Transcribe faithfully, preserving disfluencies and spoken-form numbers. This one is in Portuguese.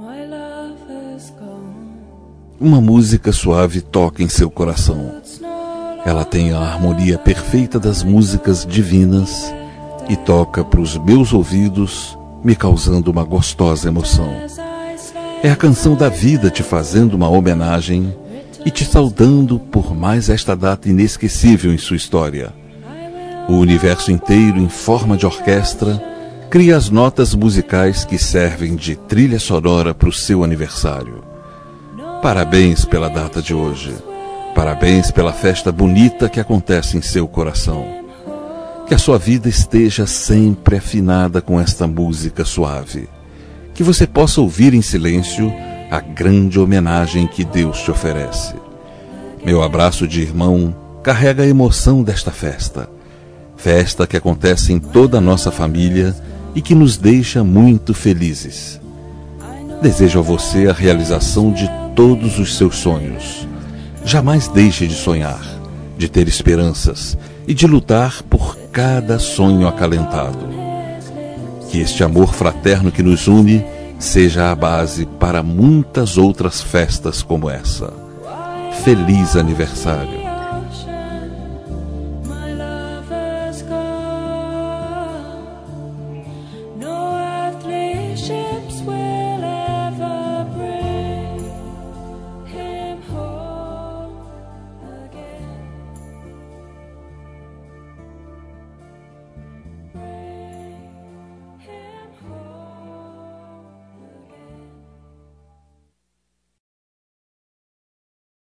Uma música suave toca em seu coração. Ela tem a harmonia perfeita das músicas divinas e toca para os meus ouvidos, me causando uma gostosa emoção. É a canção da vida te fazendo uma homenagem e te saudando por mais esta data inesquecível em sua história. O universo inteiro, em forma de orquestra, cria as notas musicais que servem de trilha sonora para o seu aniversário. Parabéns pela data de hoje. Parabéns pela festa bonita que acontece em seu coração. Que a sua vida esteja sempre afinada com esta música suave. Que você possa ouvir em silêncio a grande homenagem que Deus te oferece. Meu abraço de irmão carrega a emoção desta festa. Festa que acontece em toda a nossa família e que nos deixa muito felizes. Desejo a você a realização de todos os seus sonhos. Jamais deixe de sonhar, de ter esperanças e de lutar por cada sonho acalentado. Que este amor fraterno que nos une seja a base para muitas outras festas como essa. Feliz aniversário!